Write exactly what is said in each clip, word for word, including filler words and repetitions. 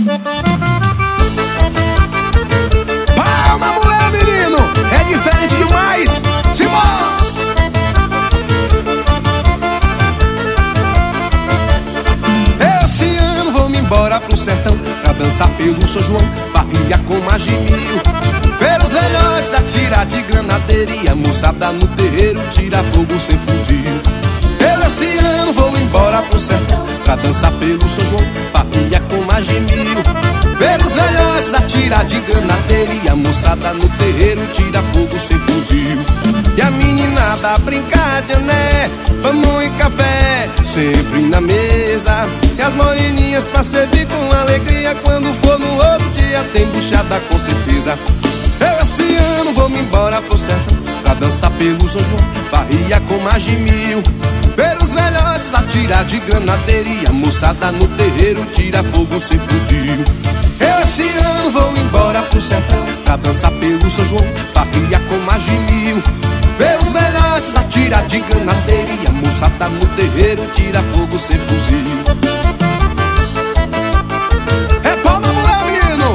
Palma, mulher, menino, é diferente demais. Simbora! Esse ano vou-me embora pro sertão pra dançar pelo São João, barrilha com mais de mil. Ver os velhotes atirar de granadeira, moçada no terreiro tira fogo sem fuzil. Eu esse ano vou embora pro sertão pra dançar pelo São João, barrilha com mais de mil. Ver os velhotes atirar de granadeira, moçada no terreiro tira fogo sem fuzil. E a meninada brincar de ané, pão e café sempre na mesa. E as moreninhas pra servir com alegria, quando for no outro dia tem buchada com certeza. Eu esse ano vou-me embora pro sertão pra dançar pelo São João, barrilha com mais de mil. Ver os velhotes atirar de granadeira, moçada no terreiro tira fogo sem fuzil. Eu esse ano vou embora pro sertão pra dançar pelo São João, barrilha com mais de mil. Ver os velhotes atirar de granadeira, moçada no terreiro tira fogo sem fuzil. É palma, mulher, menino.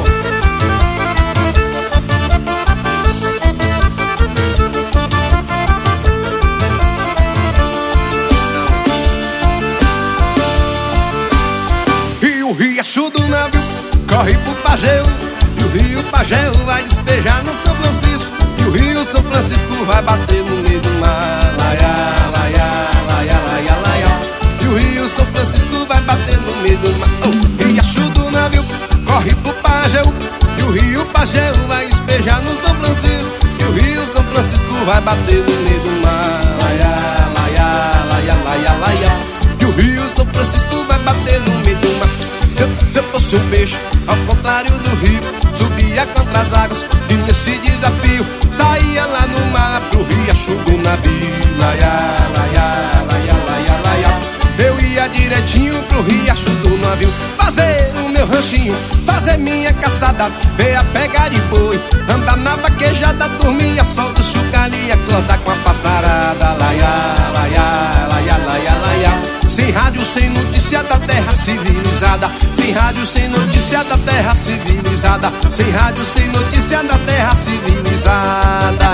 E o riacho do navio corre pro Pageu, e o rio Pageu vai despejar no São Francisco, e o rio São Francisco vai bater no meio do mar. Laia, laia, laia, laia, laia. E o rio São Francisco vai bater no meio do mar. Oh, riacho do navio corre pro Pageu, e o rio Pageu vai despejar no São Francisco, e o rio São Francisco vai bater no meio do mar. Laia, laia, laia, laia, laia. E o rio São Francisco vai bater no meio do mar. Se eu, se eu fosse um peixe, ao contrário do rio, subia contra as águas e nesse desafio saía lá no mar pro riacho do navio. Laia, laia, laia, laia, laia. Eu ia direitinho pro riacho do navio, fazer o meu ranchinho, fazer minha caçada, ver a pegar de boi, andar na vaquejada, dormir a sol do chucalho, acordar com a passarada. Laia, laia, laia, laia, laia. Sem rádio, sem notícia da terra civilizada, sem rádio, sem notícia da terra civilizada, sem rádio, sem notícia da terra civilizada.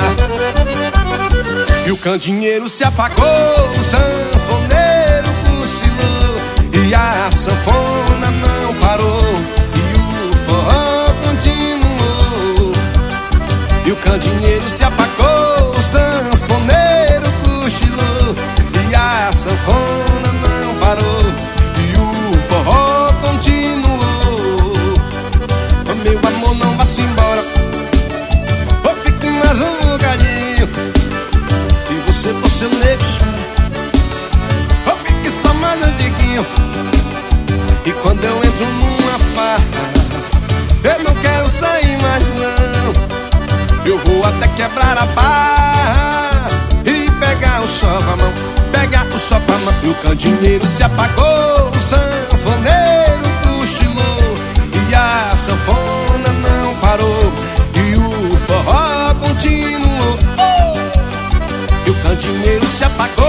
E o candeeiro se apagou, o sanfoneiro cochilou, e a sanfona não parou, e o forró continuou. E o candeeiro se apagou, o sanfoneiro cochilou, e a sanfona não parou, e o forró continuou. Oh, meu amor, não vá-se embora, ou fique mais um bocadinho. Se você fosse o nego, ou fique só mais um tiquinho. E quando eu entro numa farra, eu não quero sair mais não. Eu vou até quebrar a barra e pegar o sol com a mão, pegar o sol com a mão. E o candeeiro se apagou, o sanfoneiro cochilou, e a sanfona não parou, e o forró continuou. Oh! E o candeeiro se apagou,